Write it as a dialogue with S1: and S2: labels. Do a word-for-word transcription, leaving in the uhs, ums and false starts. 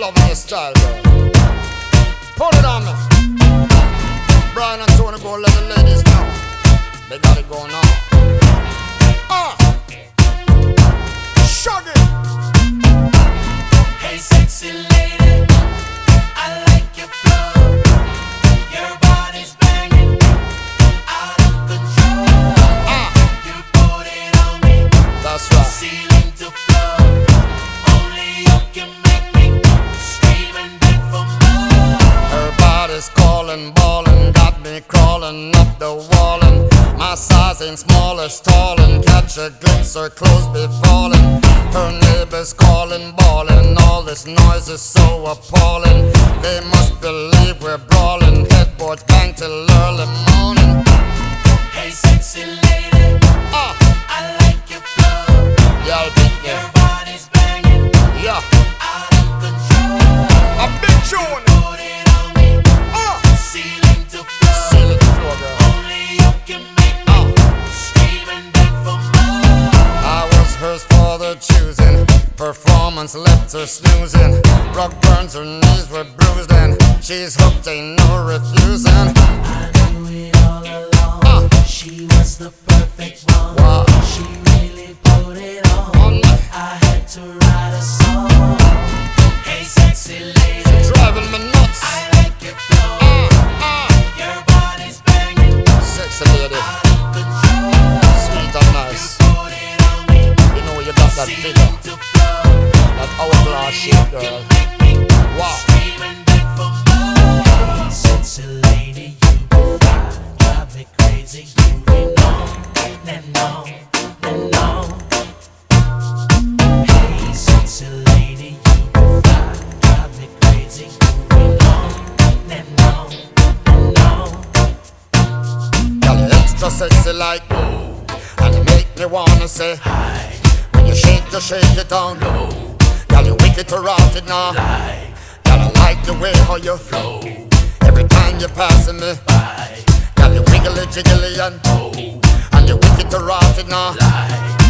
S1: loving your style, girl. Pull it on me. Brian and Tony, go let the ladies know. They got it going on. Ah, uh. Shug it.
S2: Hey, sexy lady, I like your flow. Your body's banging, out of control.
S1: Ah,
S2: you put it on me.
S1: That's right.
S2: Ceiling to floor. Only you can make me scream and beg for more.
S1: Her body's calling, ballin', got me crawling up the wall, and my size ain't small or stalling. Catch a glimpse, her clothes be falling. Her neighbors calling, bawling. All this noise is so appalling. They must believe we're brawling. Headboard bang till early morning.
S2: Hey, sexy lady,
S1: Ah,
S2: I like your flow.
S1: y'all beat me.
S2: Your body's banging,
S1: Yeah,
S2: out of control.
S1: a big tune.
S2: Put it on me,
S1: Ah,
S2: ceiling to floor.
S1: seal it the floor, girl.
S2: Only you can make me
S1: Ah,
S2: scream and beg for more.
S1: I was hers for the choosing. Performance left her snoozing. Rug burns, her knees were bruised, and she's hooked, ain't no refusing.
S2: I knew it all along.
S1: Ah,
S2: She was the perfect one.
S1: wow.
S2: She really put it on.
S1: On me.
S2: I had to write a song. Hey, sexy lady,
S1: Driving me nuts.
S2: I like your flow.
S1: Ah, ah,
S2: Your body's banging,
S1: sexy lady,
S2: out of control.
S1: sweet and nice.
S2: Put it on me,
S1: You know you got that
S2: ceiling
S1: figure,
S2: to floor.
S1: that hourglass shape, girl.
S2: Make me
S1: Wow.
S2: scream and beg for more. Hey, sexy lady, you be fine, drive me crazy. You ain't on and on and on. Hey, sexy lady, you be fine, drive me crazy. You ain't on and on and on.
S1: Girl, you extra sexy like ooh, and you make me wanna say
S2: Hi,
S1: when you shake, you shake it down low. Girl, you wicked to rotted now.
S2: lie,
S1: Girl, I like the way how you flow. Every time you're passing me,
S2: bye,
S1: girl, you wiggly jiggly and
S2: oh,
S1: and you wicked to rotted now.
S2: lie.